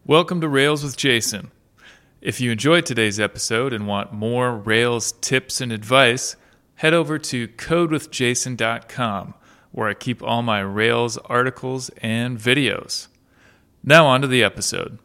Welcome to Rails with Jason. If you enjoyed today's episode and want more Rails tips and advice, head over to codewithjason.com, where I keep all my Rails articles and videos. Now on to the episode.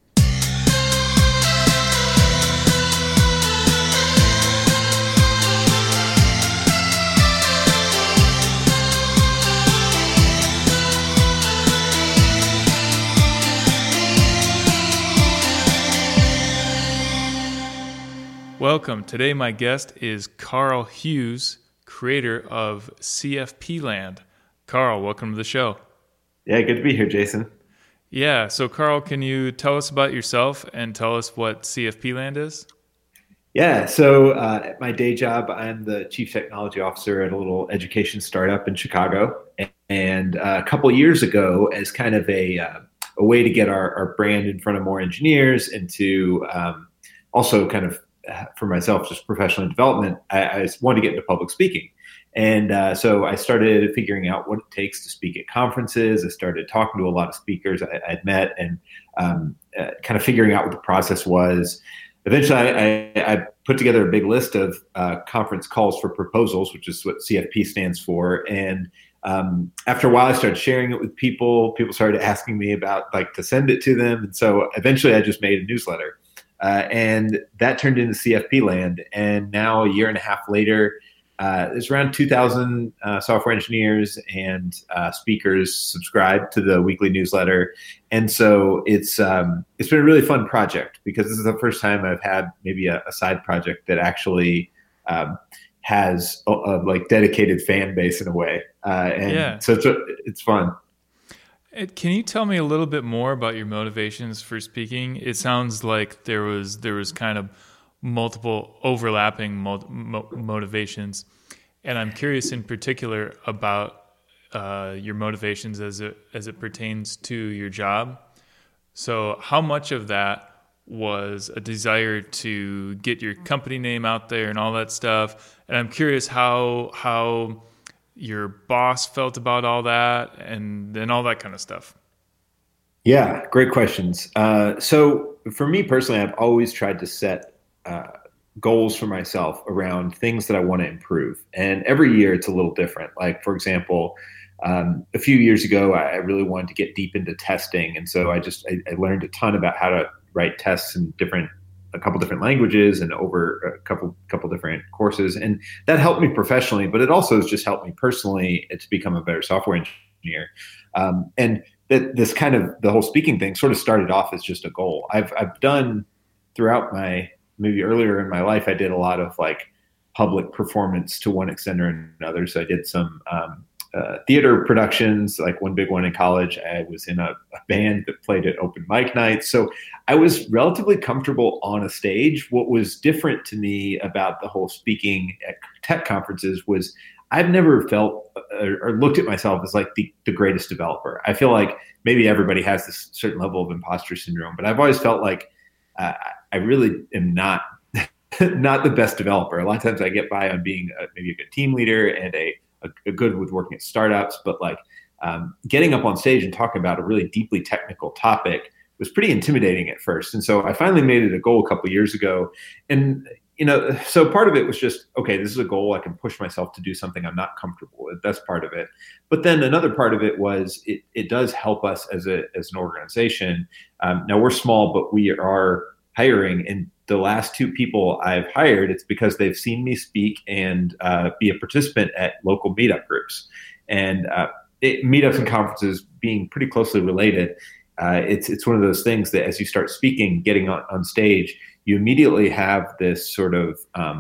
Welcome. Today my guest is Carl Hughes, creator of CFP Land. Carl, welcome to the show. Yeah, good to be here, Jason. Yeah, so Carl, can you tell us about yourself and tell us what CFP Land is? Yeah, so at my day job, I'm the chief technology officer at a little education startup in Chicago. And a couple years ago, as kind of a way to get our brand in front of more engineers and to also kind of for myself, just professional development, I wanted to get into public speaking. And so I started figuring out what it takes to speak at conferences. I started talking to a lot of speakers I'd met and kind of figuring out what the process was. Eventually, I put together a big list of conference calls for proposals, which is what CFP stands for. And after a while, I started sharing it with people. People started asking me about to send it to them. And so eventually I just made a newsletter. And that turned into CFP Land. And now, a year and a half later, there's around 2,000 software engineers and speakers subscribed to the weekly newsletter. And so it's been a really fun project because this is the first time I've had maybe a side project that actually has a dedicated fan base in a way. So it's fun. Can you tell me a little bit more about your motivations for speaking? It sounds like there was kind of multiple overlapping motivations, and I'm curious in particular about your motivations as it pertains to your job. So, how much of that was a desire to get your company name out there and all that stuff? And I'm curious how your boss felt about all that and all that kind of stuff. Yeah, great questions. So for me personally, I've always tried to set goals for myself around things that I want to improve. And every year it's a little different. Like, for example, a few years ago, I really wanted to get deep into testing. And so I learned a ton about how to write tests in a couple different languages and over a couple different courses. And that helped me professionally, but it also has just helped me personally to become a better software engineer. And this kind of the whole speaking thing sort of started off as just a goal. I've done throughout maybe earlier in my life, I did a lot of public performance to one extent or another. So I did some theater productions, like one big one in college. I was in a band that played at open mic nights. So I was relatively comfortable on a stage. What was different to me about the whole speaking at tech conferences was I've never felt or looked at myself as the greatest developer. I feel like maybe everybody has this certain level of imposter syndrome, but I've always felt like I really am not the best developer. A lot of times I get by on being maybe a good team leader and a good with working at startups, but getting up on stage and talking about a really deeply technical topic was pretty intimidating at first. And so I finally made it a goal a couple of years ago. And, so part of it was just, okay, this is a goal. I can push myself to do something I'm not comfortable with. That's part of it. But then another part of it was it does help us as an organization. Now we're small, but we are hiring, and the last two people I've hired, it's because they've seen me speak and be a participant at local meetup groups. And meetups and conferences being pretty closely related, it's one of those things that as you start speaking, getting on stage, you immediately have this sort of,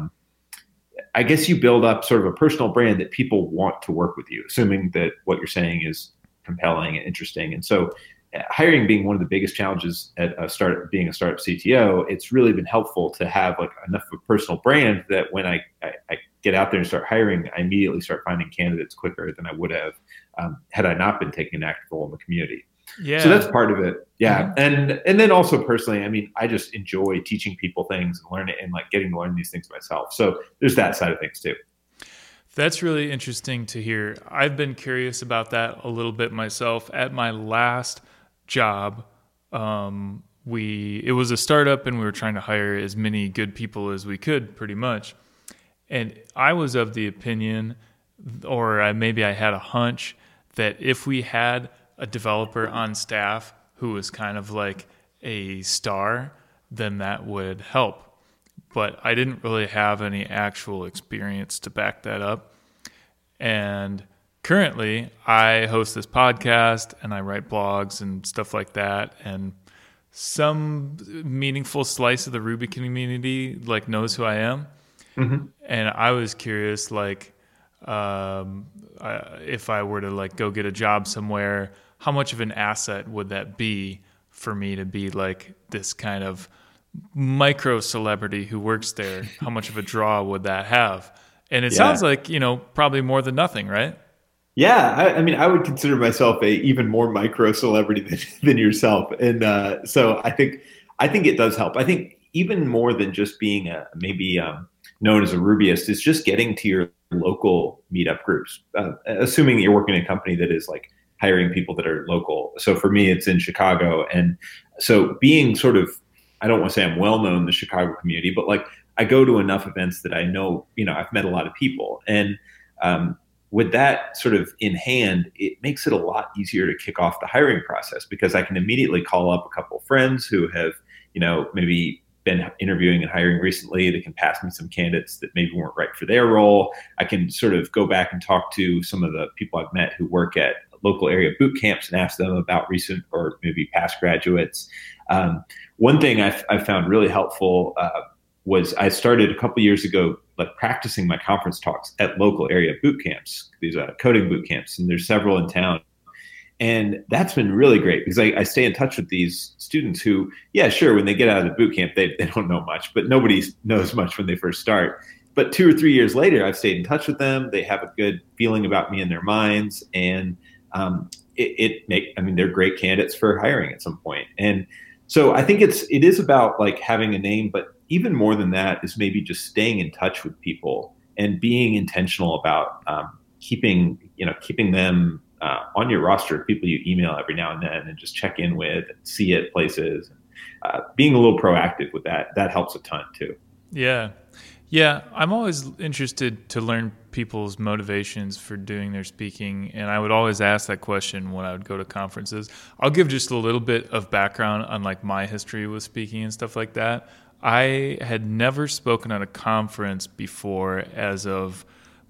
I guess you build up sort of a personal brand that people want to work with you, assuming that what you're saying is compelling and interesting. And so hiring being one of the biggest challenges at being a startup CTO, it's really been helpful to have enough of a personal brand that when I get out there and start hiring, I immediately start finding candidates quicker than I would have had I not been taking an active role in the community. Yeah. So that's part of it. Yeah. Mm-hmm. And then also personally, I mean, I just enjoy teaching people things and learning and getting to learn these things myself. So there's that side of things too. That's really interesting to hear. I've been curious about that a little bit myself. At my last job, it was a startup and we were trying to hire as many good people as we could, pretty much. And I was of the opinion, or maybe I had a hunch, that if we had a developer on staff who was kind of like a star, then that would help. But I didn't really have any actual experience to back that up. And currently, I host this podcast and I write blogs and stuff like that. And some meaningful slice of the Ruby community like knows who I am. Mm-hmm. And I was curious, like, if I were to like go get a job somewhere, how much of an asset would that be for me to be like this kind of micro celebrity who works there? How much of a draw would that have? And it sounds like, probably more than nothing, right? Yeah, I mean, I would consider myself a even more micro celebrity than yourself, and so I think it does help. I think even more than just being maybe known as a Rubyist is just getting to your local meetup groups. Assuming that you're working in a company that is like hiring people that are local. So for me, it's in Chicago, and so being sort of, I don't want to say I'm well known in the Chicago community, but like I go to enough events that I know, I've met a lot of people, and with that sort of in hand, it makes it a lot easier to kick off the hiring process because I can immediately call up a couple of friends who have, maybe been interviewing and hiring recently. They can pass me some candidates that maybe weren't right for their role. I can sort of go back and talk to some of the people I've met who work at local area boot camps and ask them about recent or maybe past graduates. One thing I found really helpful was I started a couple years ago, like practicing my conference talks at local area boot camps, these coding boot camps, and there's several in town. And that's been really great because I stay in touch with these students who, yeah, sure, when they get out of the boot camp, they don't know much, but nobody knows much when they first start. But 2 or 3 years later, I've stayed in touch with them. They have a good feeling about me in their minds. And they're great candidates for hiring at some point. And so I think it is about like having a name, but even more than that is maybe just staying in touch with people and being intentional about keeping them on your roster of people you email every now and then and just check in with and see at places. Being a little proactive with that helps a ton too. Yeah. Yeah, I'm always interested to learn people's motivations for doing their speaking, and I would always ask that question when I would go to conferences. I'll give just a little bit of background on like my history with speaking and stuff like that. I had never spoken at a conference before as of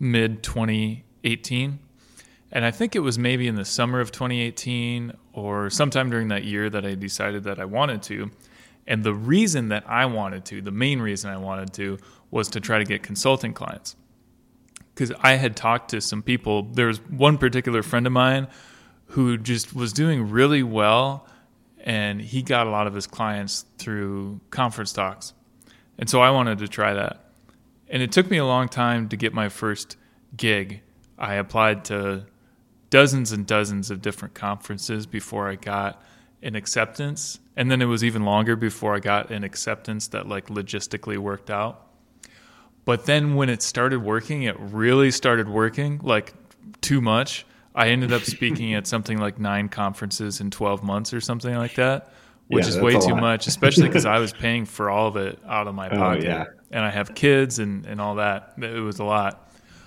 mid-2018, and I think it was maybe in the summer of 2018 or sometime during that year that I decided that I wanted to. And the reason that I wanted to, the main reason I wanted to, was to try to get consulting clients. Because I had talked to some people. There was one particular friend of mine who just was doing really well, and he got a lot of his clients through conference talks. And so I wanted to try that. And it took me a long time to get my first gig. I applied to dozens and dozens of different conferences before I got an acceptance. And then it was even longer before I got an acceptance that like logistically worked out. But then when it started working, it really started working like too much. I ended up speaking at something like 9 conferences in 12 months or something like that, which is way too much, especially because I was paying for all of it out of my pocket. Yeah. And I have kids and all that. It was a lot.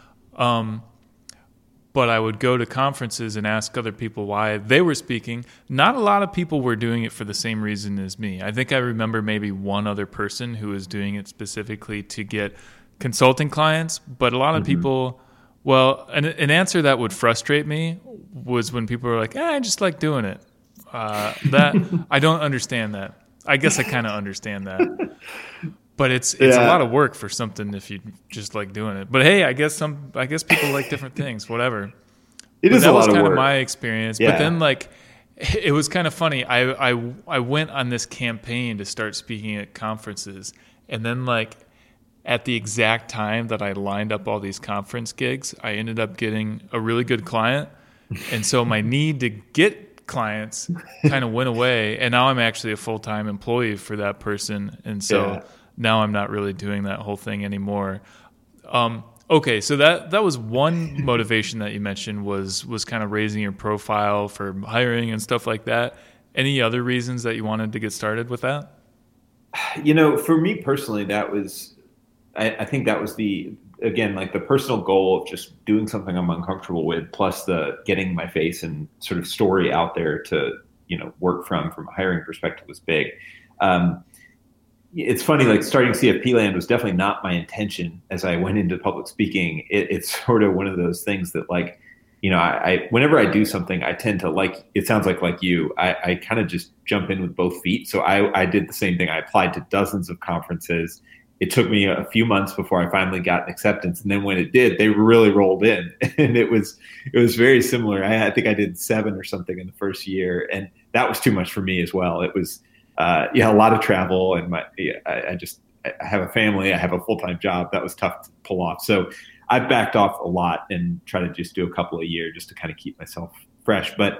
But I would go to conferences and ask other people why they were speaking. Not a lot of people were doing it for the same reason as me. I think I remember maybe one other person who was doing it specifically to get consulting clients, but a lot of people, well, an answer that would frustrate me was when people were like, I just like doing it. That I don't understand that. I guess I kind of understand that. But it's a lot of work for something if you just like doing it. But hey, I guess people like different things, whatever. It is a lot of work. That was kind of my experience. Yeah. But then like it was kind of funny. I went on this campaign to start speaking at conferences, and then like at the exact time that I lined up all these conference gigs, I ended up getting a really good client. And so my need to get clients kind of went away, and now I'm actually a full-time employee for that person. And so now I'm not really doing that whole thing anymore. Okay, so that was one motivation that you mentioned was kind of raising your profile for hiring and stuff like that. Any other reasons that you wanted to get started with that? For me personally, I think that was again, like the personal goal of just doing something I'm uncomfortable with, plus the getting my face and sort of story out there to, work from a hiring perspective was big. Um, it's funny, like starting CFP Land was definitely not my intention as I went into public speaking. It's sort of one of those things that like, I whenever I do something, I tend to it sounds like you, I kind of just jump in with both feet. So I did the same thing. I applied to dozens of conferences. It took me a few months before I finally got an acceptance. And then when it did, they really rolled in and it was very similar. I think I did 7 or something in the first year. And that was too much for me as well. It was, a lot of travel and I have a family, I have a full-time job. That was tough to pull off. So I backed off a lot and try to just do a couple a year just to kind of keep myself fresh. But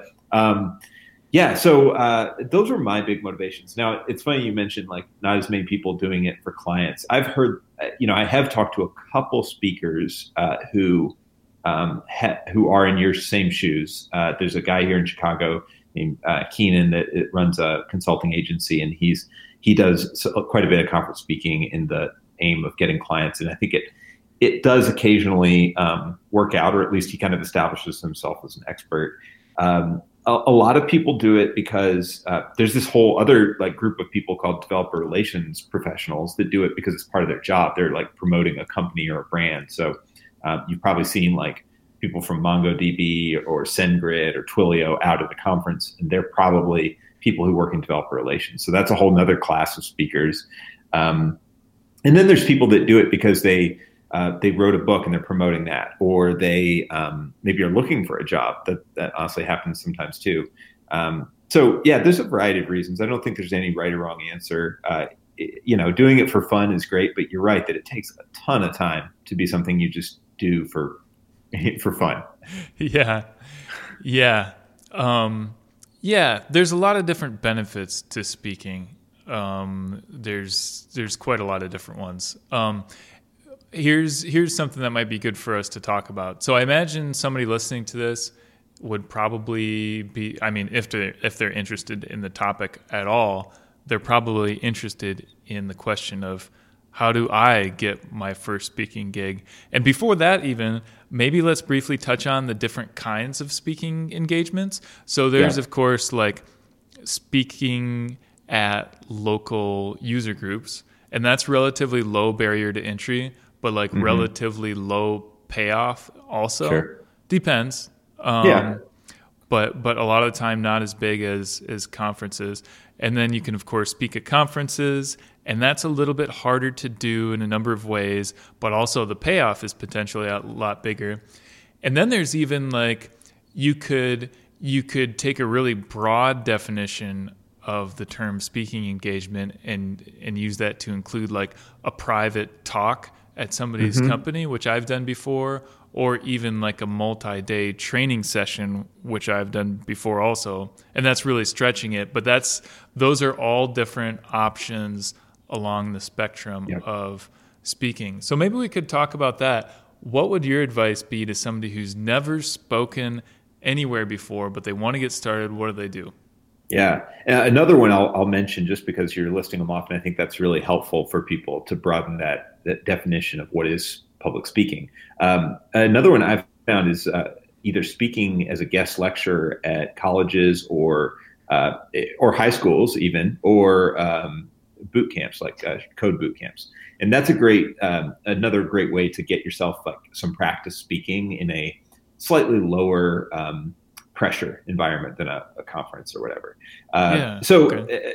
so those were my big motivations. Now, it's funny you mentioned like not as many people doing it for clients. I've heard, I have talked to a couple speakers who are in your same shoes. There's a guy here in Chicago named Keenan that runs a consulting agency, and he does quite a bit of conference speaking in the aim of getting clients. And I think it does occasionally work out, or at least he kind of establishes himself as an expert. A lot of people do it because there's this whole other like group of people called developer relations professionals that do it because it's part of their job. They're like promoting a company or a brand. So you've probably seen like people from MongoDB or SendGrid or Twilio out at the conference, and they're probably people who work in developer relations. So that's a whole nother class of speakers. And then there's people that do it because they wrote a book and they're promoting that, or they maybe are looking for a job. That honestly happens sometimes too. So yeah, there's a variety of reasons. I don't think there's any right or wrong answer. Doing it for fun is great, but you're right that it takes a ton of time to be something you just do for fun. Yeah. There's a lot of different benefits to speaking. There's quite a lot of different ones. Here's something that might be good for us to talk about. So I imagine somebody listening to this would probably be, if they're interested in the topic at all, they're probably interested in the question of how do I get my first speaking gig? And before that even, maybe let's briefly touch on the different kinds of speaking engagements. So there's, of course, like speaking at local user groups, and that's relatively low barrier to entry, but like relatively low payoff also. Sure. Depends. But a lot of the time not as big as conferences. And then you can, of course, speak at conferences, and that's a little bit harder to do in a number of ways, but also the payoff is potentially a lot bigger. And then there's even like you could take a really broad definition of the term speaking engagement and use that to include like a private talk at somebody's company, which I've done before, or even like a multi-day training session, which I've done before also. And that's really stretching it, but those are all different options along the spectrum of speaking. So maybe we could talk about that. What would your advice be to somebody who's never spoken anywhere before, but they want to get started? What do they do? Yeah. Another one I'll mention just because you're listing them off, and I think that's really helpful for people to broaden that definition of what is public speaking. Another one I've found is either speaking as a guest lecturer at colleges or high schools even, or boot camps like code boot camps. And that's another great way to get yourself like some practice speaking in a slightly lower pressure environment than a conference or whatever. So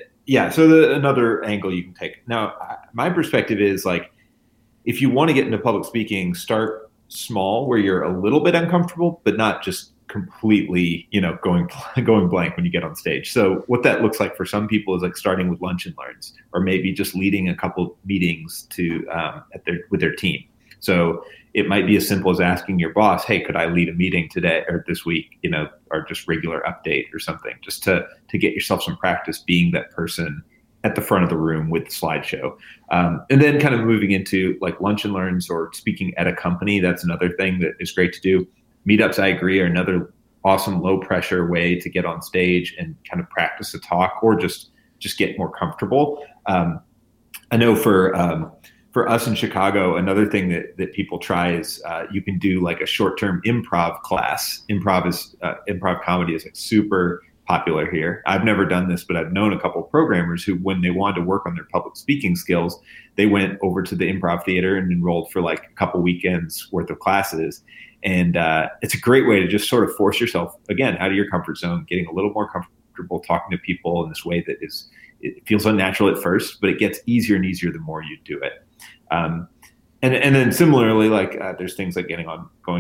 another angle you can take. Now, my perspective is like, if you want to get into public speaking, start small where you're a little bit uncomfortable, but not just completely, going blank when you get on stage. So what that looks like for some people is like starting with lunch and learns, or maybe just leading a couple meetings with their team. So it might be as simple as asking your boss, hey, could I lead a meeting today or this week, or just regular update or something, just to get yourself some practice being that person at the front of the room with the slideshow. And then kind of moving into like lunch and learns or speaking at a company. That's another thing that is great to do. Meetups, I agree, are another awesome low pressure way to get on stage and kind of practice a talk or just get more comfortable. I know for us in Chicago, another thing that people try is you can do like a short-term improv class. Improv comedy is like super popular here. I've never done this, but I've known a couple of programmers who, when they wanted to work on their public speaking skills, they went over to the improv theater and enrolled for like a couple weekends worth of classes. And it's a great way to just sort of force yourself, again, out of your comfort zone, getting a little more comfortable talking to people in this way that it feels unnatural at first, but it gets easier and easier the more you do it. And then similarly, like there's things like being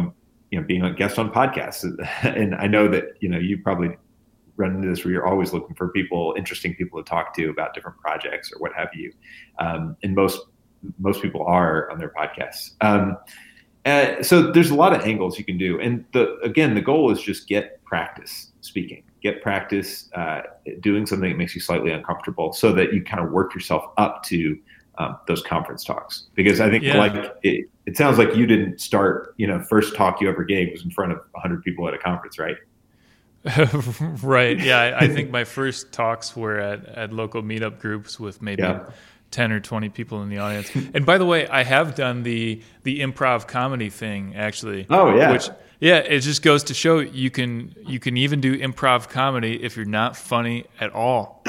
a guest on podcasts. And I know that, you probably run into this where you're always looking for interesting people to talk to about different projects or what have you. And most people are on their podcasts. So there's a lot of angles you can do. And the goal is just get practice speaking, get practice doing something that makes you slightly uncomfortable so that you kind of work yourself up to those conference talks. Because I think it sounds like you didn't start, first talk you ever gave was in front of 100 people at a conference, right? Right. Yeah. I think my first talks were at local meetup groups with maybe 10 or 20 people in the audience. And by the way, I have done the improv comedy thing actually. Oh yeah. It just goes to show you can even do improv comedy if you're not funny at all.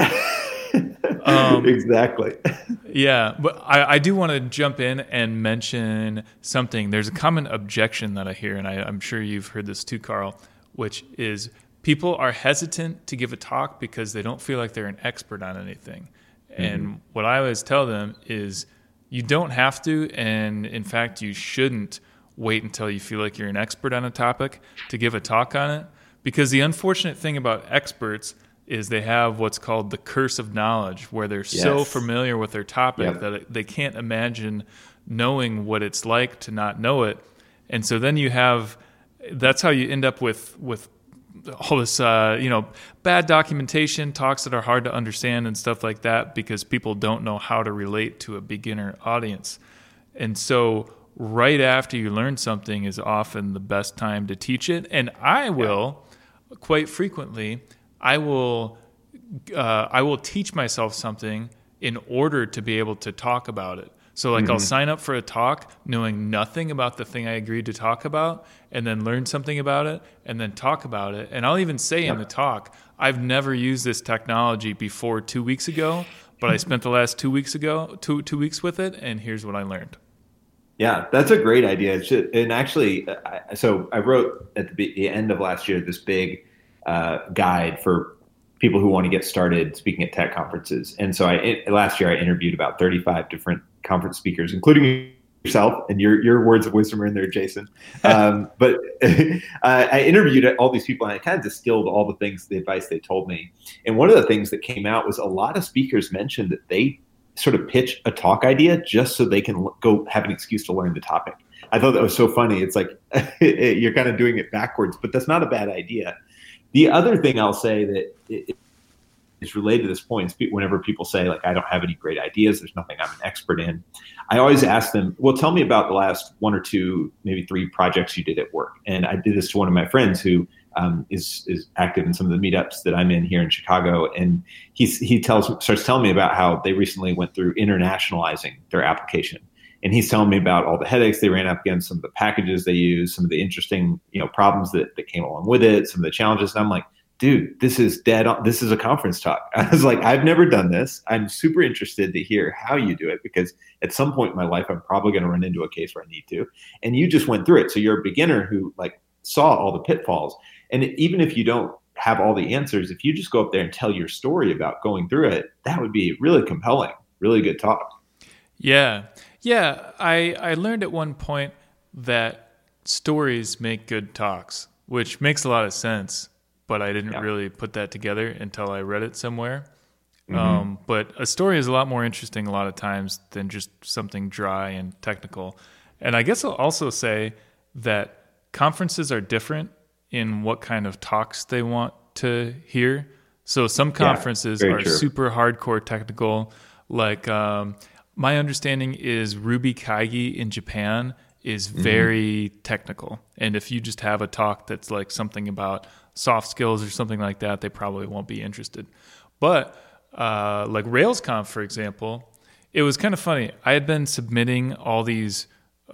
Exactly. Yeah, but I do want to jump in and mention something. There's a common objection that I hear, and I'm sure you've heard this too, Carl, which is people are hesitant to give a talk because they don't feel like they're an expert on anything. Mm-hmm. And what I always tell them is you don't have to, and in fact, you shouldn't wait until you feel like you're an expert on a topic to give a talk on it. Because the unfortunate thing about experts is they have what's called the curse of knowledge, where they're so familiar with their topic that they can't imagine knowing what it's like to not know it. And so then that's how you end up with all this, bad documentation, talks that are hard to understand and stuff like that because people don't know how to relate to a beginner audience. And so right after you learn something is often the best time to teach it. And I will, quite frequently, I will teach myself something in order to be able to talk about it. So I'll sign up for a talk knowing nothing about the thing I agreed to talk about and then learn something about it and then talk about it. And I'll even say in the talk, I've never used this technology before 2 weeks ago, but I spent the last 2 weeks with it, and here's what I learned. Yeah, that's a great idea. And actually, so I wrote at the end of last year this big guide for people who want to get started speaking at tech conferences. And so last year I interviewed about 35 different conference speakers, including yourself, and your words of wisdom are in there, Jason. But I interviewed all these people and I kind of distilled all the advice they told me. And one of the things that came out was a lot of speakers mentioned that they sort of pitch a talk idea just so they can go have an excuse to learn the topic. I thought that was so funny. It's like you're kind of doing it backwards, but that's not a bad idea. The other thing I'll say that is related to this point is whenever people say, like, I don't have any great ideas, there's nothing I'm an expert in, I always ask them, well, tell me about the last 1 or 2, maybe 3 projects you did at work. And I did this to one of my friends who is active in some of the meetups that I'm in here in Chicago. And he starts telling me about how they recently went through internationalizing their application. And he's telling me about all the headaches they ran up against, some of the packages they use, some of the interesting, problems that came along with it, some of the challenges. And I'm like, dude, this is dead on. This is a conference talk. I was like, I've never done this. I'm super interested to hear how you do it, because at some point in my life, I'm probably going to run into a case where I need to. And you just went through it. So you're a beginner who saw all the pitfalls. And even if you don't have all the answers, if you just go up there and tell your story about going through it, that would be really compelling, really good talk. Yeah. Yeah. I learned at one point that stories make good talks, which makes a lot of sense, but I didn't really put that together until I read it somewhere. Mm-hmm. But a story is a lot more interesting a lot of times than just something dry and technical. And I guess I'll also say that conferences are different in what kind of talks they want to hear. So some conferences are super hardcore technical. Like my understanding is Ruby Kaigi in Japan is very technical. And if you just have a talk that's like something about soft skills or something like that, they probably won't be interested. But like RailsConf, for example, it was kind of funny. I had been submitting all these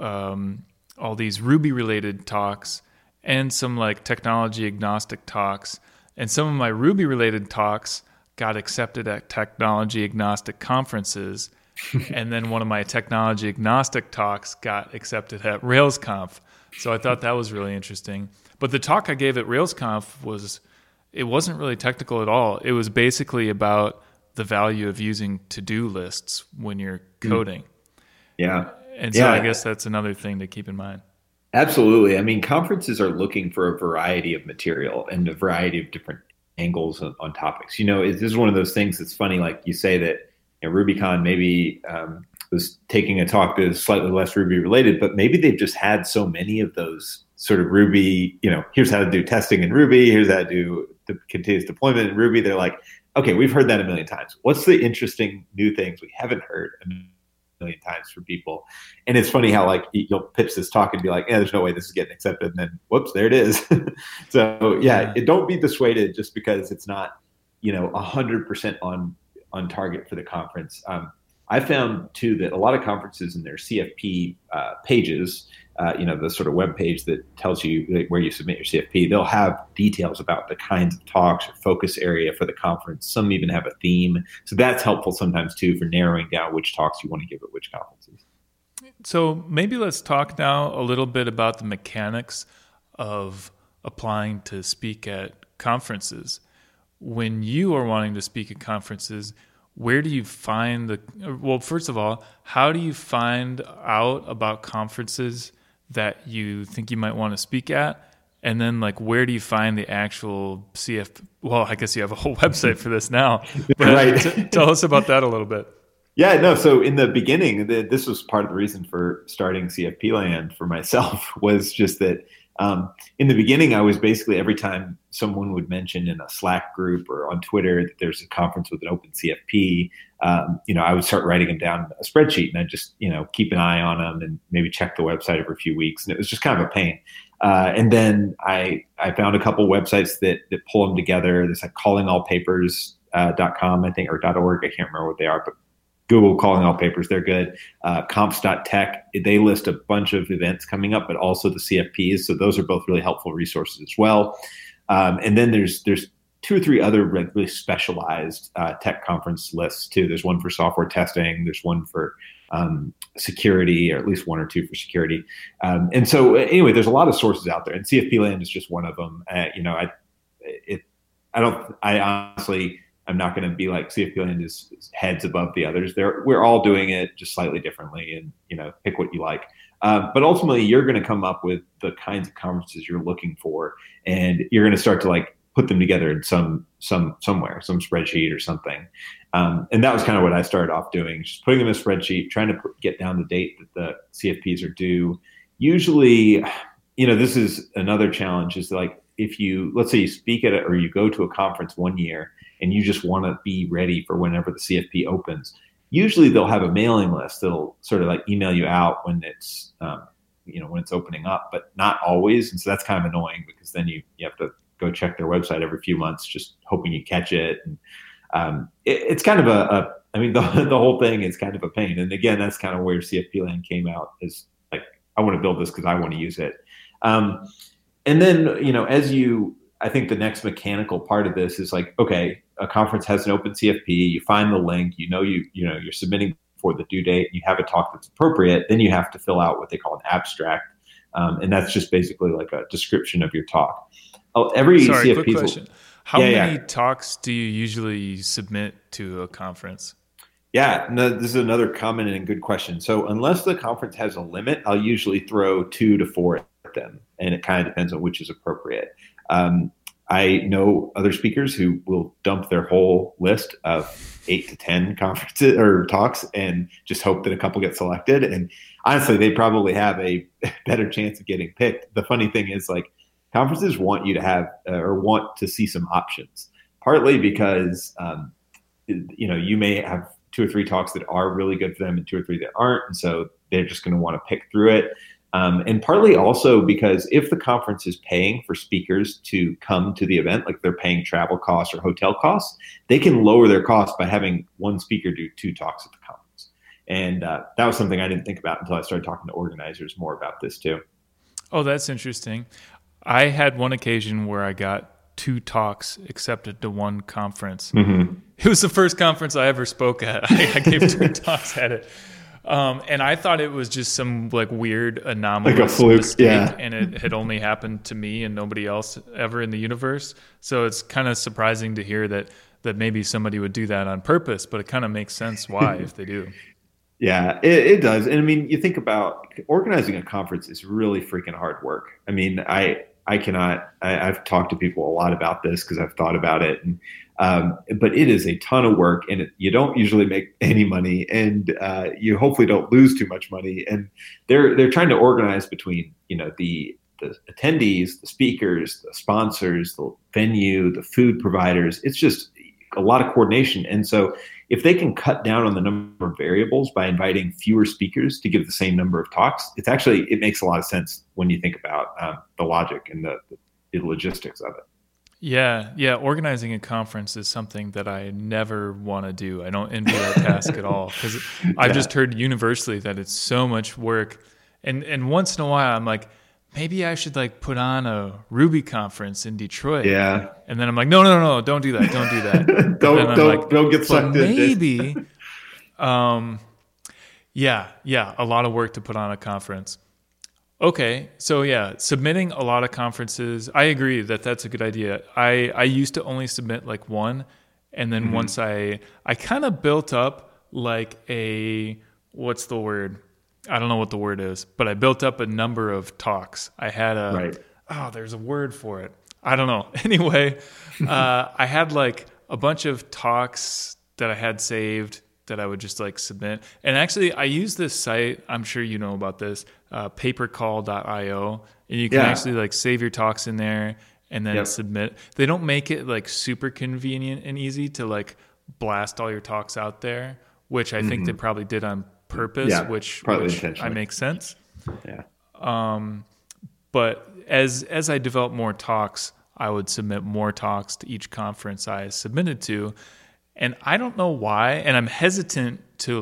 Ruby related talks and some like technology agnostic talks, and some of my Ruby related talks got accepted at technology agnostic conferences. And then one of my technology agnostic talks got accepted at RailsConf. So I thought that was really interesting. But the talk I gave at RailsConf it wasn't really technical at all. It was basically about the value of using to-do lists when you're coding. Yeah. And so I guess that's another thing to keep in mind. Absolutely. I mean, conferences are looking for a variety of material and a variety of different angles on topics. This is one of those things that's funny. Like you say that RubyCon maybe was taking a talk that is slightly less Ruby related, but maybe they've just had so many of those sort of Ruby, here's how to do testing in Ruby, here's how to do the continuous deployment in Ruby. They're like, okay, we've heard that a million times. What's the interesting new things we haven't heard a million times from people? And it's funny how like you'll pitch this talk and be like, there's no way this is getting accepted. And then whoops, there it is. So don't be dissuaded just because it's not, 100% on target for the conference. I found too that a lot of conferences in their CFP pages, the sort of web page that tells you where you submit your CFP, they'll have details about the kinds of talks or focus area for the conference. Some even have a theme. So that's helpful sometimes too for narrowing down which talks you want to give at which conferences. So maybe let's talk now a little bit about the mechanics of applying to speak at conferences. When you are wanting to speak at conferences, where do you find first of all, how do you find out about conferences that you think you might want to speak at? And then like, where do you find the actual well, I guess you have a whole website for this now, but right. Tell us about that a little bit. Yeah, no. So in the beginning, this was part of the reason for starting CFP Land for myself was just that in the beginning, I was basically every time someone would mention in a Slack group or on Twitter that there's a conference with an open CFP, I would start writing them down in a spreadsheet and I'd just, keep an eye on them and maybe check the website every few weeks. And it was just kind of a pain. And then I found a couple websites that pull them together. There's like callingallpapers.com, I think, or .org. I can't remember what they are, but Google Calling All Papers, they're good. Comps.tech, they list a bunch of events coming up, but also the CFPs. So those are both really helpful resources as well. And then there's 2 or 3 other really specialized tech conference lists too. There's one for software testing. There's one for security, or at least 1 or 2 for security. And so anyway, there's a lot of sources out there, and CFP Land is just one of them. I'm not going to be like CFP Land is heads above the others. We're all doing it just slightly differently, and pick what you like. But ultimately, you're going to come up with the kinds of conferences you're looking for, and you're going to start to like put them together in somewhere, some spreadsheet or something. And that was kind of what I started off doing, just putting them in a spreadsheet, trying to get down the date that the CFPs are due. Usually, this is another challenge, is like let's say you speak at it or you go to a conference one year and you just want to be ready for whenever the CFP opens. Usually they'll have a mailing list that'll sort of like email you out when it's, when it's opening up, but not always. And so that's kind of annoying because then you have to go check their website every few months, just hoping you catch it. And it's kind of the whole thing is kind of a pain. And again, that's kind of where CFP Land came out, is like, I want to build this because I want to use it. And then, I think the next mechanical part of this is like, okay, a conference has an open CFP, you find the link, you're submitting for the due date, and you have a talk that's appropriate, then you have to fill out what they call an abstract. And that's just basically like a description of your talk. Sorry, quick question. How many talks do you usually submit to a conference? Yeah, no, this is another common and good question. So unless the conference has a limit, I'll usually throw 2 to 4 at them, and it kind of depends on which is appropriate. I know other speakers who will dump their whole list of 8 to 10 conferences or talks and just hope that a couple get selected. And honestly, they probably have a better chance of getting picked. The funny thing is, like, conferences want you to have or want to see some options, partly because, you may have 2 or 3 talks that are really good for them and 2 or 3 that aren't. And so they're just going to want to pick through it. And partly also because if the conference is paying for speakers to come to the event, like they're paying travel costs or hotel costs, they can lower their costs by having one speaker do two talks at the conference. And that was something I didn't think about until I started talking to organizers more about this too. Oh, that's interesting. I had one occasion where I got two talks accepted to one conference. Mm-hmm. It was the first conference I ever spoke at. I gave two talks at it. And I thought it was just some like weird anomalous like a fluke, mistake, yeah. and it had only happened to me and nobody else ever in the universe. So it's kind of surprising to hear that maybe somebody would do that on purpose, but it kind of makes sense why if they do. Yeah, it does. And I mean, you think about organizing a conference is really freaking hard work. I mean, I've talked to people a lot about this because I've thought about it. And, but it is a ton of work, and you don't usually make any money, and you hopefully don't lose too much money. And they're trying to organize between, the attendees, the speakers, the sponsors, the venue, the food providers. It's just a lot of coordination. And so if they can cut down on the number of variables by inviting fewer speakers to give the same number of talks, it makes a lot of sense when you think about the logic and the logistics of it. Yeah. Organizing a conference is something that I never want to do. I don't envy that task at all because I've just heard universally that it's so much work. And once in a while, I'm like, maybe I should like put on a Ruby conference in Detroit. Yeah. And then I'm like, no, don't do that. Don't do that. don't get sucked in. Maybe. Yeah. A lot of work to put on a conference. Okay. So yeah, submitting a lot of conferences. I agree that that's a good idea. I used to only submit like one. And then once I kind of built up like what's the word? I don't know what the word is, but I built up a number of talks. I had there's a word for it. I don't know. Anyway, I had like a bunch of talks that I had saved that I would just like submit. And actually I use this site, I'm sure you know about this, papercall.io, and you can actually like save your talks in there and then submit. They don't make it like super convenient and easy to like blast all your talks out there, which I think they probably did on purpose, which I make sense. Yeah. But as I develop more talks, I would submit more talks to each conference I submitted to. And I don't know why, and I'm hesitant to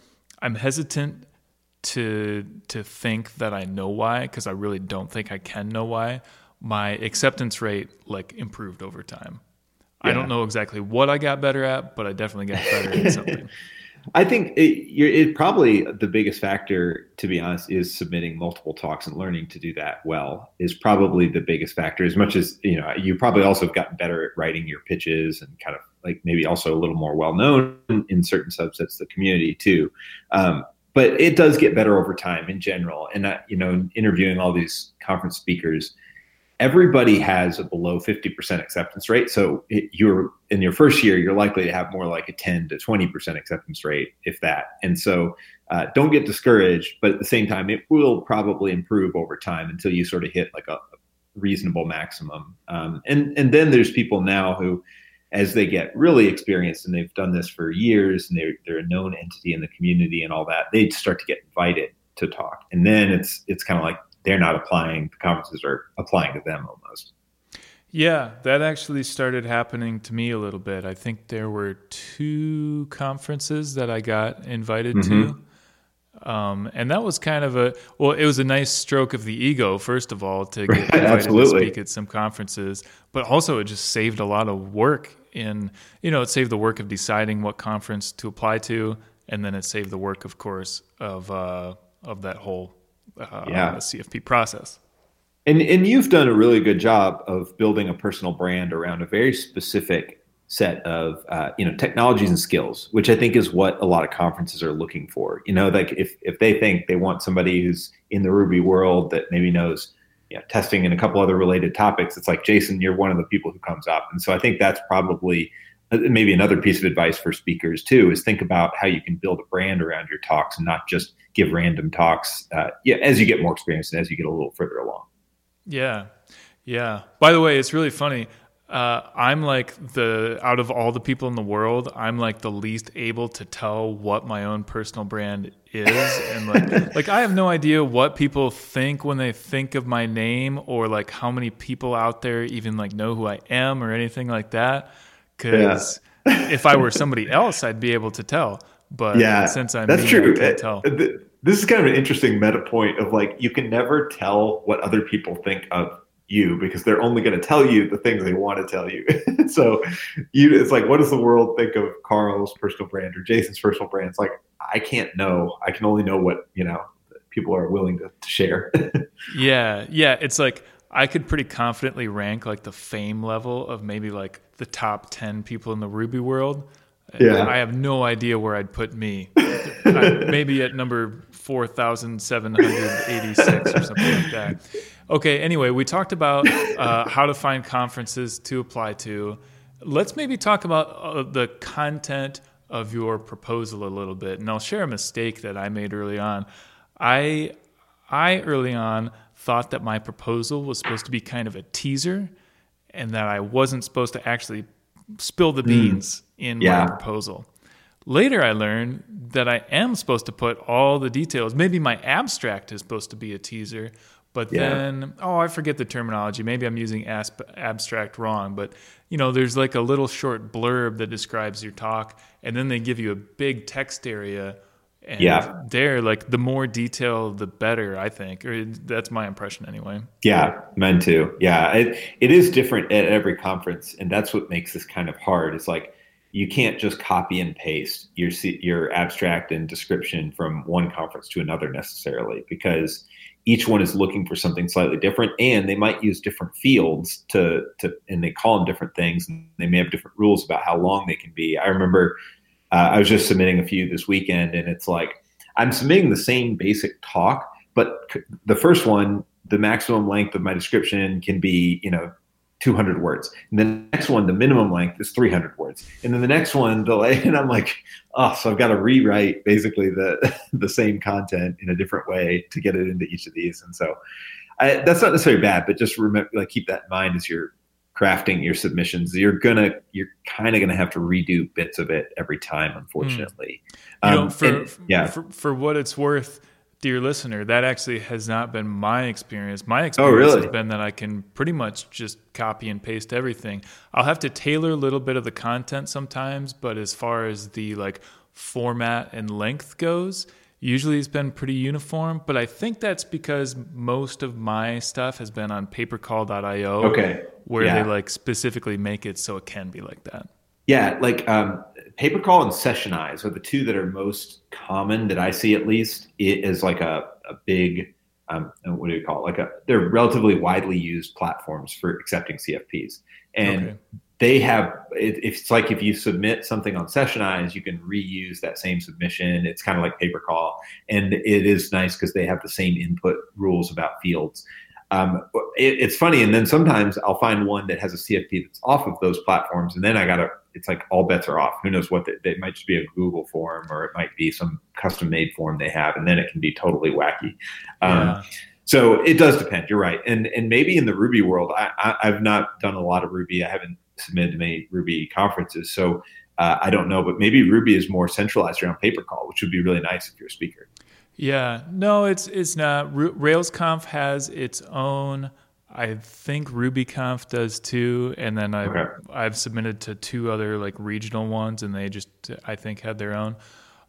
think that I know why, because I really don't think I can know why. My acceptance rate like improved over time. Yeah. I don't know exactly what I got better at, but I definitely got better at something. I think it probably the biggest factor, to be honest, is submitting multiple talks and learning to do that well is probably the biggest factor. As much as you probably also have gotten better at writing your pitches and kind of like maybe also a little more well known in certain subsets of the community too. But it does get better over time in general. And interviewing all these conference speakers, everybody has a below 50% acceptance rate. So you're in your first year, you're likely to have more like a 10 to 20% acceptance rate, if that. And so don't get discouraged, but at the same time, it will probably improve over time until you sort of hit like a reasonable maximum. And then there's people now who, as they get really experienced and they've done this for years and they're a known entity in the community and all that, they start to get invited to talk. And then it's kind of like, they're not applying, the conferences are applying to them almost. Yeah, that actually started happening to me a little bit. I think there were 2 conferences that I got invited to. And that was kind of it was a nice stroke of the ego, first of all, to get invited to speak at some conferences, but also it just saved a lot of work it saved the work of deciding what conference to apply to. And then it saved the work, of course, of that whole CFP process. And you've done a really good job of building a personal brand around a very specific set of technologies and skills, which I think is what a lot of conferences are looking for. Like if they think they want somebody who's in the Ruby world that maybe knows testing and a couple other related topics, it's like, Jason, you're one of the people who comes up. And so I think that's probably maybe another piece of advice for speakers too, is think about how you can build a brand around your talks and not just give random talks as you get more experience and as you get a little further along. Yeah. By the way, it's really funny. I'm like out of all the people in the world, I'm like the least able to tell what my own personal brand is. And like I have no idea what people think when they think of my name, or like how many people out there even like know who I am or anything like that. Cause if I were somebody else, I'd be able to tell. But since I'm that's me, true. I can't tell. This is kind of an interesting meta point of like, you can never tell what other people think of you, because they're only going to tell you the things they want to tell you. So it's like, what does the world think of Carl's personal brand or Jason's personal brand? It's like, I can't know. I can only know what, people are willing to share. Yeah. It's like, I could pretty confidently rank like the fame level of maybe like the top 10 people in the Ruby world. Yeah. I have no idea where I'd put me. Maybe at number 4,786 or something like that. Okay, anyway, we talked about how to find conferences to apply to. Let's maybe talk about the content of your proposal a little bit. And I'll share a mistake that I made early on. I early on thought that my proposal was supposed to be kind of a teaser, and that I wasn't supposed to actually spill the beans in my proposal. Later, I learned that I am supposed to put all the details. Maybe my abstract is supposed to be a teaser, but then, I forget the terminology. Maybe I'm using abstract wrong, but there's like a little short blurb that describes your talk, and then they give you a big text area. And there, like the more detail, the better, I think. Or that's my impression anyway. Yeah, mine too. Yeah, it is different at every conference, and that's what makes this kind of hard. It's like you can't just copy and paste your abstract and description from one conference to another necessarily, because each one is looking for something slightly different, and they might use different fields and they call them different things, and they may have different rules about how long they can be. I remember I was just submitting a few this weekend, and it's like I'm submitting the same basic talk, but the first one, the maximum length of my description can be, 200 words. And then the next one, the minimum length is 300 words. And then the next one, and I'm like, so I've got to rewrite basically the same content in a different way to get it into each of these. And so that's not necessarily bad, but just remember, keep that in mind as you're crafting your submissions. You're kind of gonna have to redo bits of it every time, unfortunately. For what it's worth, dear listener, that actually has not been my experience. My experience has been that I can pretty much just copy and paste everything. I'll have to tailor a little bit of the content sometimes, but as far as the like format and length goes, usually it's been pretty uniform. But I think that's because most of my stuff has been on papercall.io, where they like specifically make it so it can be like that. Yeah, like Papercall and Sessionize are the two that are most common that I see, at least. It is like a big, what do you call it? They're relatively widely used platforms for accepting CFPs. And they have, it's like if you submit something on Sessionize, you can reuse that same submission. It's kind of like Papercall. And it is nice because they have the same input rules about fields. It's funny. And then sometimes I'll find one that has a CFP that's off of those platforms. And then it's like all bets are off. Who knows what they might just be a Google form, or it might be some custom made form they have. And then it can be totally wacky. So it does depend. You're right. And maybe in the Ruby world, I've not done a lot of Ruby. I haven't submitted to many Ruby conferences. So I don't know, but maybe Ruby is more centralized around Papercall, which would be really nice if you're a speaker. Yeah, no, it's not. RailsConf has its own. I think RubyConf does too, and then I've submitted to two other like regional ones, and they just I think had their own.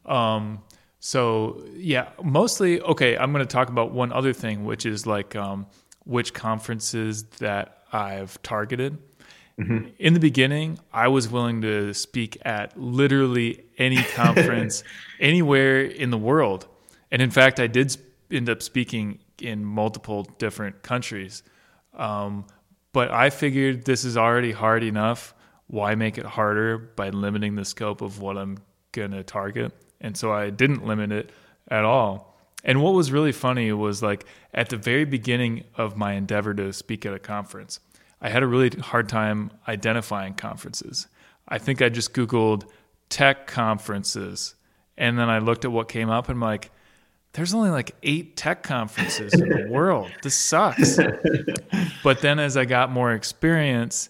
So yeah, mostly okay. I'm going to talk about one other thing, which is like which conferences that I've targeted. Mm-hmm. In the beginning, I was willing to speak at literally any conference anywhere in the world. And in fact, I did end up speaking in multiple different countries. But I figured this is already hard enough. Why make it harder by limiting the scope of what I'm going to target? And so I didn't limit it at all. And what was really funny was like at the very beginning of my endeavor to speak at a conference, I had a really hard time identifying conferences. I think I just Googled tech conferences, and then I looked at what came up, and I'm like, there's only like 8 tech conferences in the world. This sucks. But then as I got more experience,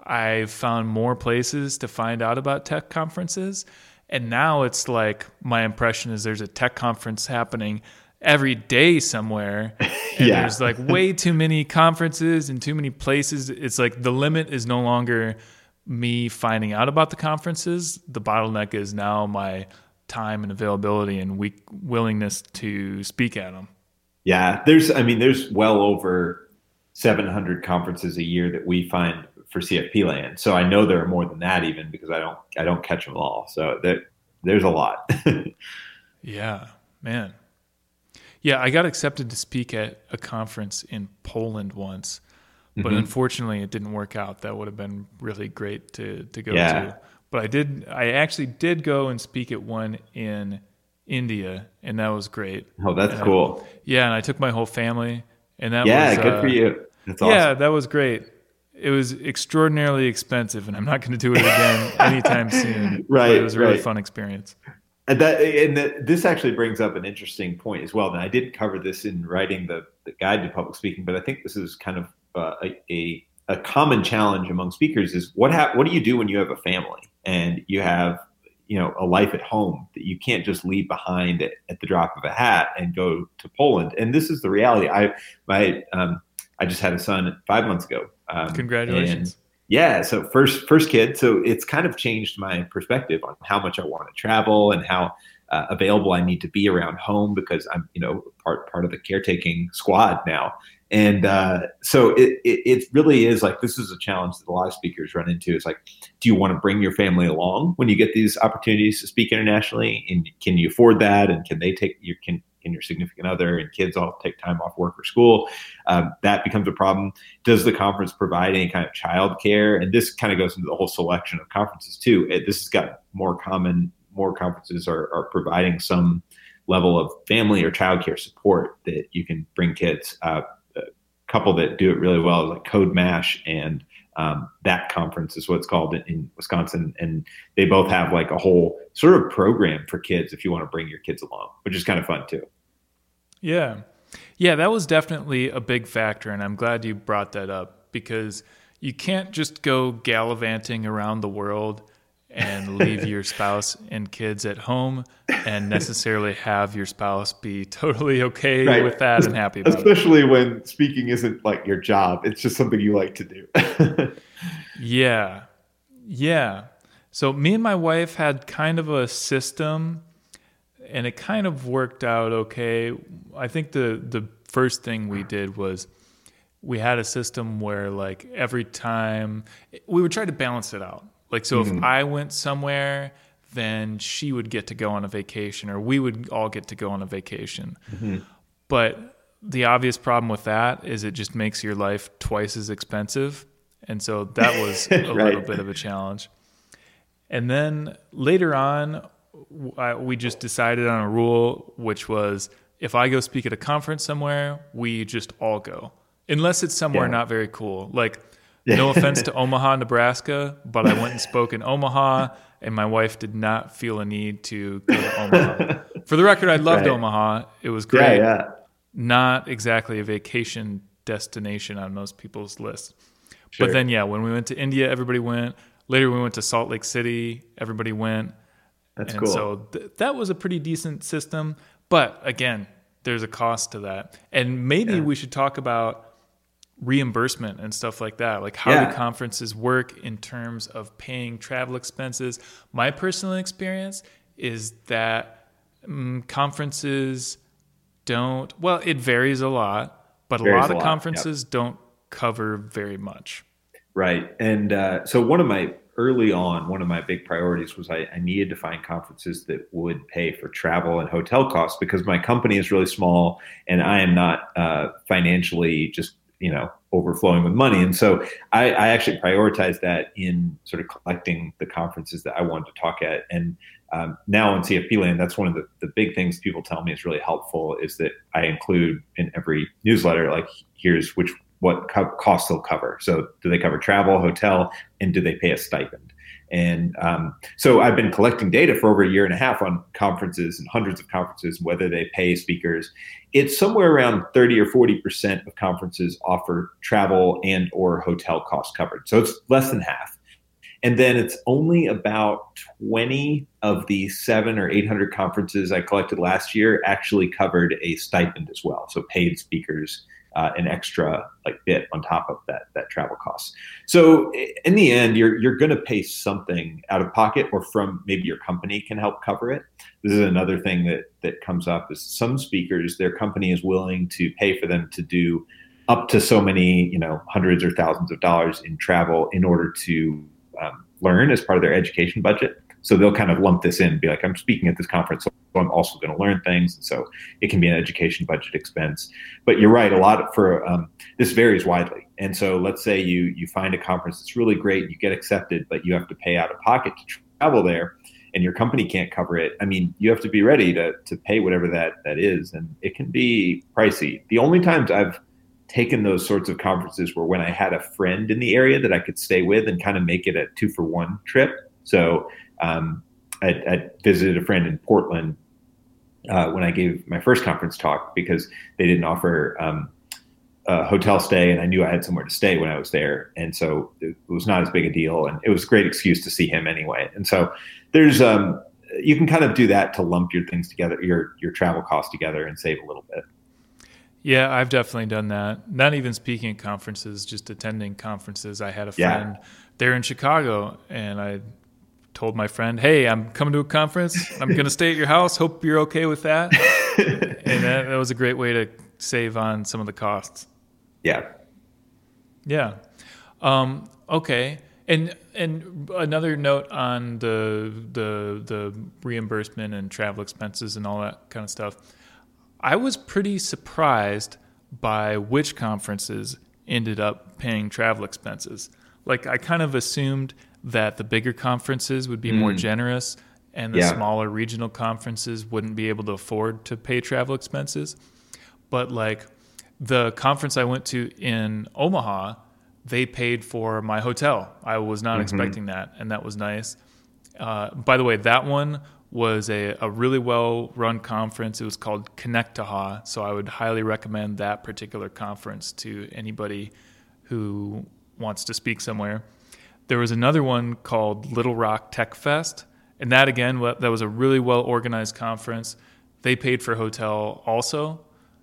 I found more places to find out about tech conferences. And now it's like my impression is there's a tech conference happening every day somewhere. And Yeah. there's like way too many conferences and too many places. It's like the limit is no longer me finding out about the conferences. The bottleneck is now my time and availability and willingness to speak at them. Yeah, there's well over 700 conferences a year that we find for CFP land. So I know there are more than that even because I don't catch them all. So there's a lot. Yeah, man. Yeah, I got accepted to speak at a conference in Poland once, but unfortunately it didn't work out. That would have been really great to go to. But I actually did go and speak at one in India, and that was great. Oh, that's cool. And I took my whole family, and that was was good for you. That's awesome. Yeah, that was great. It was extraordinarily expensive, and I'm not going to do it again anytime soon. Right. But it was a really fun experience. And this actually brings up an interesting point as well. And I didn't cover this in writing the guide to public speaking, but I think this is kind of a common challenge among speakers is what do you do when you have a family and you have a life at home that you can't just leave behind at the drop of a hat and go to Poland. And this is the reality. I just had a son 5 months ago. Congratulations. Yeah. So first kid. So it's kind of changed my perspective on how much I want to travel and how available I need to be around home because I'm, part of the caretaking squad now. And so it really is like, this is a challenge that a lot of speakers run into. It's like, do you want to bring your family along when you get these opportunities to speak internationally? And can you afford that? And can they take can your significant other and kids all take time off work or school? That becomes a problem. Does the conference provide any kind of childcare? And this kind of goes into the whole selection of conferences too. This has got more common. More conferences are providing some level of family or childcare support that you can bring kids. A couple that do it really well is like Code Mash, and that conference is what's called in Wisconsin. And they both have like a whole sort of program for kids if you want to bring your kids along, which is kind of fun too. Yeah. Yeah, that was definitely a big factor. And I'm glad you brought that up because you can't just go gallivanting around the world and leave your spouse and kids at home and necessarily have your spouse be totally okay with that and happy about Especially when speaking isn't like your job. It's just something you like to do. Yeah. Yeah. So me and my wife had kind of a system and it kind of worked out okay. I think the first thing we did was we had a system where like every time we would try to balance it out. Like, so if I went somewhere, then she would get to go on a vacation or we would all get to go on a vacation. But the obvious problem with that is it just makes your life twice as expensive. And so that was a little bit of a challenge. And then later on, we just decided on a rule, which was if I go speak at a conference somewhere, we just all go. Unless it's somewhere not very cool. Like, no offense to Omaha, Nebraska, but I went and spoke in Omaha, and my wife did not feel a need to go to Omaha. For the record, I loved Omaha. It was great. Not exactly a vacation destination on most people's lists. But then, when we went to India, everybody went. Later, we went to Salt Lake City. Everybody went. That's and cool. So that was a pretty decent system. But again, there's a cost to that. And maybe we should talk about reimbursement and stuff like that, like how do conferences work in terms of paying travel expenses. My personal experience is that conferences don't, well, it varies a lot, but a lot of conferences don't cover very much. Right. And so one of my big priorities was I needed to find conferences that would pay for travel and hotel costs because my company is really small and I am not financially just overflowing with money. And so I actually prioritized that in sort of collecting the conferences that I wanted to talk at. And now on CFP land, that's one of the big things people tell me is really helpful is that I include in every newsletter, like here's what costs they'll cover. So do they cover travel, hotel, and do they pay a stipend? And so I've been collecting data for over a year and a half on conferences and hundreds of conferences, whether they pay speakers. It's somewhere around 30 or 40% of conferences offer travel and or hotel cost covered. So it's less than half. And then it's only about 20 of the 700 or 800 conferences I collected last year actually covered a stipend as well. So paid speakers, an extra bit on top of that travel cost. So in the end, you're going to pay something out of pocket, or from maybe your company can help cover it. This is another thing that comes up is some speakers, their company is willing to pay for them to do up to so many, hundreds or thousands of dollars in travel in order to learn as part of their education budget. So they'll kind of lump this in and be like, I'm speaking at this conference, so I'm also going to learn things. And so it can be an education budget expense. But you're right, a lot for this varies widely. And so let's say you find a conference that's really great, you get accepted, but you have to pay out of pocket to travel there, and your company can't cover it. I mean, you have to be ready to pay whatever that is. And it can be pricey. The only times I've taken those sorts of conferences were when I had a friend in the area that I could stay with and kind of make it a 2-for-1 trip. So I visited a friend in Portland when I gave my first conference talk because they didn't offer a hotel stay, and I knew I had somewhere to stay when I was there. And so it was not as big a deal, and it was a great excuse to see him anyway. And so there's you can kind of do that to lump your things together, your travel costs together, and save a little bit. Yeah, I've definitely done that. Not even speaking at conferences, just attending conferences. I had a friend there in Chicago, and I told my friend, hey, I'm coming to a conference. I'm going to stay at your house. Hope you're okay with that. And that was a great way to save on some of the costs. Yeah. Yeah. Okay. And another note on the reimbursement and travel expenses and all that kind of stuff. I was pretty surprised by which conferences ended up paying travel expenses. Like, I kind of assumed that the bigger conferences would be more generous and the smaller regional conferences wouldn't be able to afford to pay travel expenses. But like the conference I went to in Omaha, they paid for my hotel. I was not expecting that, and that was nice. By the way, that one was a really well-run conference. It was called Connect-a-Ha, so I would highly recommend that particular conference to anybody who wants to speak somewhere. There was another one called Little Rock Tech Fest, and that, again, that was a really well-organized conference. They paid for hotel also,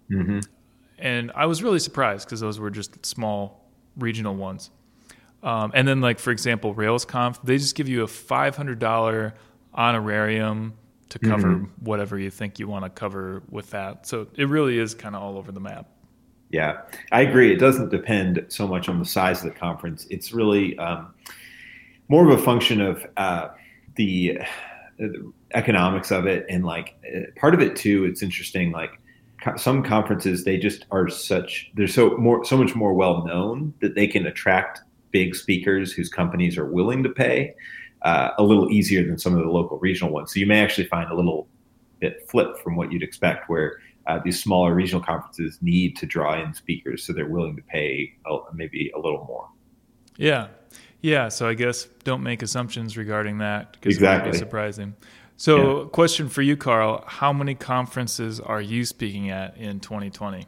and I was really surprised because those were just small regional ones. And then, like, for example, RailsConf, they just give you a $500 honorarium to cover whatever you think you want to cover with that. So it really is kind of all over the map. Yeah, I agree. It doesn't depend so much on the size of the conference. It's really more of a function of the economics of it. And like part of it too, it's interesting, like some conferences, they just are they're so much more well known that they can attract big speakers whose companies are willing to pay a little easier than some of the local regional ones. So you may actually find a little bit flip from what you'd expect, where these smaller regional conferences need to draw in speakers, so they're willing to pay maybe a little more. Yeah. Yeah. So I guess don't make assumptions regarding that, because exactly. It might be surprising. So question for you, Carl, how many conferences are you speaking at in 2020?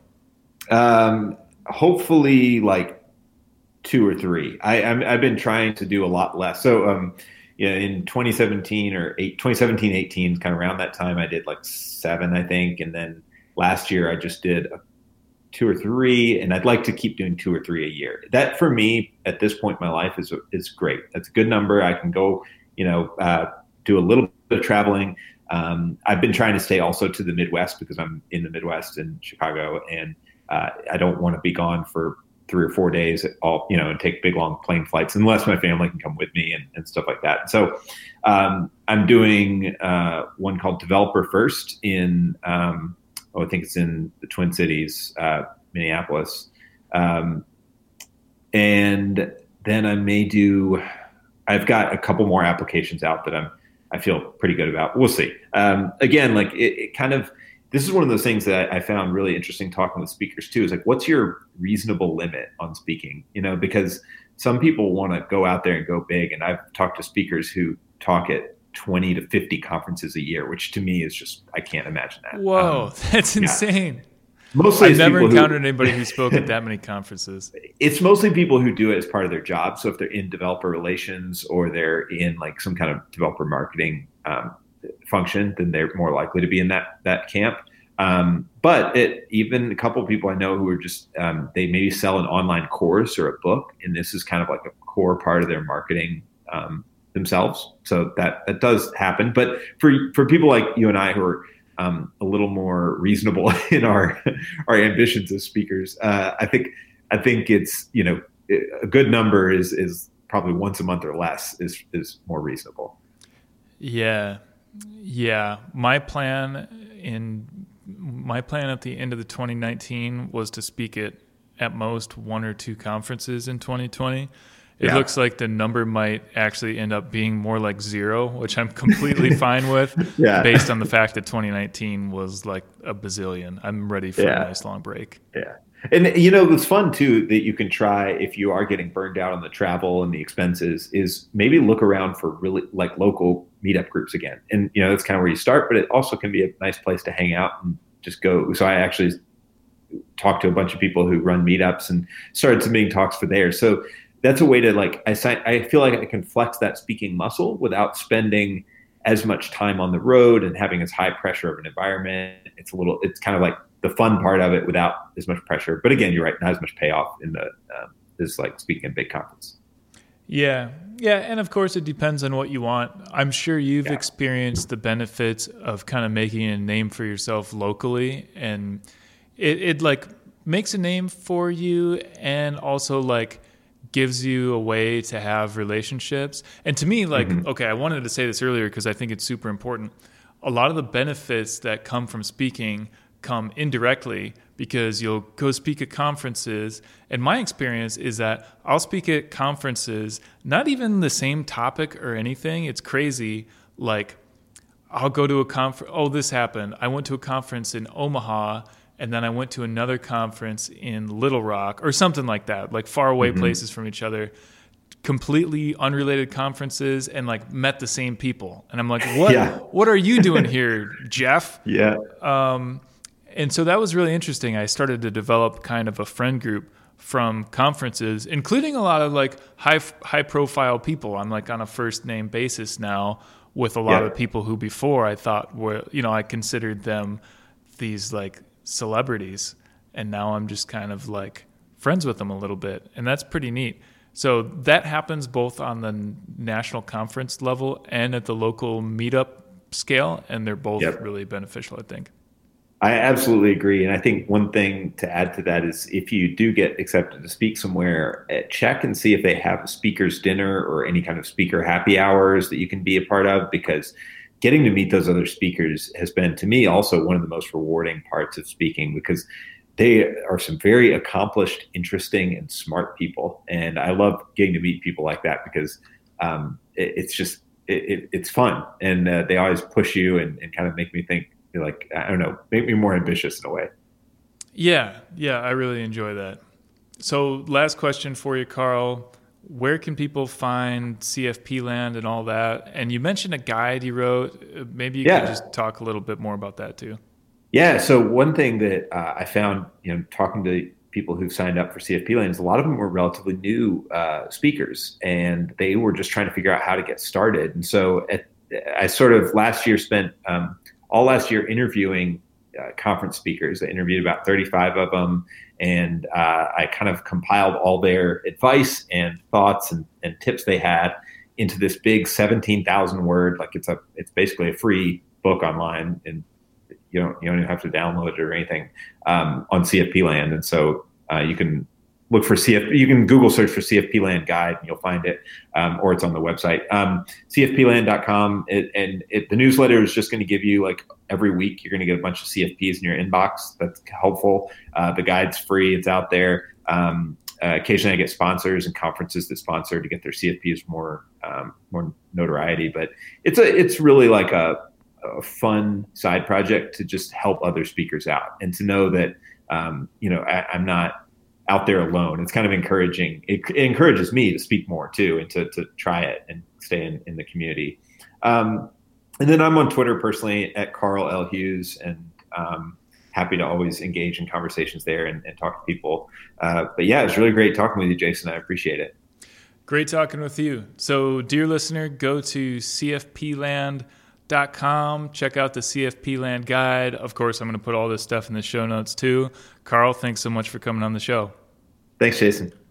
Hopefully like 2 or 3. I've been trying to do a lot less. So, in 2017 or 2017-18, kind of around that time, I did like 7, I think. And then last year I just did 2 or 3, and I'd like to keep doing 2 or 3 a year. That for me at this point in my life is great. That's a good number. I can go, do a little bit of traveling. I've been trying to stay also to the Midwest because I'm in the Midwest in Chicago, and I don't want to be gone for 3 or 4 days and take big long plane flights unless my family can come with me and stuff like that. So I'm doing one called Developer First in I think it's in the Twin Cities, Minneapolis. And then I've got a couple more applications out that I feel pretty good about. We'll see. Again, like it kind of, this is one of those things that I found really interesting talking with speakers too, is like, what's your reasonable limit on speaking? Because some people want to go out there and go big. And I've talked to speakers who talk at 20 to 50 conferences a year, which to me is just, I can't imagine that. Whoa, that's insane. Mostly I've never encountered anybody who spoke at that many conferences. It's mostly people who do it as part of their job. So if they're in developer relations or they're in like some kind of developer marketing function, then they're more likely to be in that camp. But even a couple of people I know who are just, they maybe sell an online course or a book, and this is kind of like a core part of their marketing themselves. So that does happen. But for people like you and I who are a little more reasonable in our ambitions as speakers, I think it's, a good number is probably once a month or less is more reasonable. Yeah. My plan at the end of the 2019 was to speak at most one or two conferences in 2020. It looks like the number might actually end up being more like 0, which I'm completely fine with, based on the fact that 2019 was like a bazillion. I'm ready for a nice long break. Yeah. And, it's fun, too, that you can try if you are getting burned out on the travel and the expenses is maybe look around for really like local meetup groups again. And, that's kind of where you start, but it also can be a nice place to hang out and just go. So I actually talked to a bunch of people who run meetups and started submitting talks for there. So that's a way to I feel like I can flex that speaking muscle without spending as much time on the road and having as high pressure of an environment. It's kind of like the fun part of it without as much pressure. But again, you're right, not as much payoff in the is like speaking at a big conference. Yeah. And of course it depends on what you want. I'm sure you've experienced the benefits of kind of making a name for yourself locally, and it like makes a name for you and also like gives you a way to have relationships. And to me, like, okay, I wanted to say this earlier because I think it's super important. A lot of the benefits that come from speaking come indirectly because you'll go speak at conferences. And my experience is that I'll speak at conferences, not even the same topic or anything. It's crazy. Like, I'll go to a conference. Oh, this happened. I went to a conference in Omaha, and then I went to another conference in Little Rock or something like that, like far away places from each other, completely unrelated conferences, and like met the same people. And I'm like, what are you doing here, Jeff? Yeah. And so that was really interesting. I started to develop kind of a friend group from conferences, including a lot of like high profile people. I'm like on a first name basis now with a lot of people who before I thought were, I considered them these like celebrities, and now I'm just kind of like friends with them a little bit, and that's pretty neat. So that happens both on the national conference level and at the local meetup scale, and they're both really beneficial, I think. I absolutely agree. And I think one thing to add to that is if you do get accepted to speak somewhere, check and see if they have a speaker's dinner or any kind of speaker happy hours that you can be a part of, because getting to meet those other speakers has been, to me, also one of the most rewarding parts of speaking, because they are some very accomplished, interesting, and smart people. And I love getting to meet people like that because it's fun. And they always push you and kind of make me think, like, I don't know, make me more ambitious in a way. Yeah, I really enjoy that. So last question for you, Carl. Where can people find CFP Land and all that? And you mentioned a guide you wrote. Maybe you could just talk a little bit more about that too. Yeah. So one thing that I found, talking to people who've signed up for CFP Land is a lot of them were relatively new speakers, and they were just trying to figure out how to get started. And so I sort of spent all last year interviewing conference speakers. I interviewed about 35 of them, and I kind of compiled all their advice and thoughts and tips they had into this big 17,000 word, like it's basically a free book online, and you don't even have to download it or anything, on CFP Land. And so you can look for you can Google search for CFP Land guide and you'll find it, or it's on the website, cfpland.com. The newsletter is just going to give you, like, every week you're going to get a bunch of CFPs in your inbox. That's helpful. The guide's free. It's out there. Occasionally I get sponsors and conferences that sponsor to get their CFPs more notoriety, but it's really like a fun side project to just help other speakers out, and to know that, I'm not out there alone. It's kind of encouraging. It encourages me to speak more too, and to try it and stay in the community. And then I'm on Twitter personally at Carl L. Hughes, and happy to always engage in conversations there and talk to people. But yeah, it's really great talking with you, Jason. I appreciate it. Great talking with you. So, dear listener, go to cfpland.com. Check out the CFP Land Guide. Of course, I'm going to put all this stuff in the show notes too. Carl, thanks so much for coming on the show. Thanks, Jason.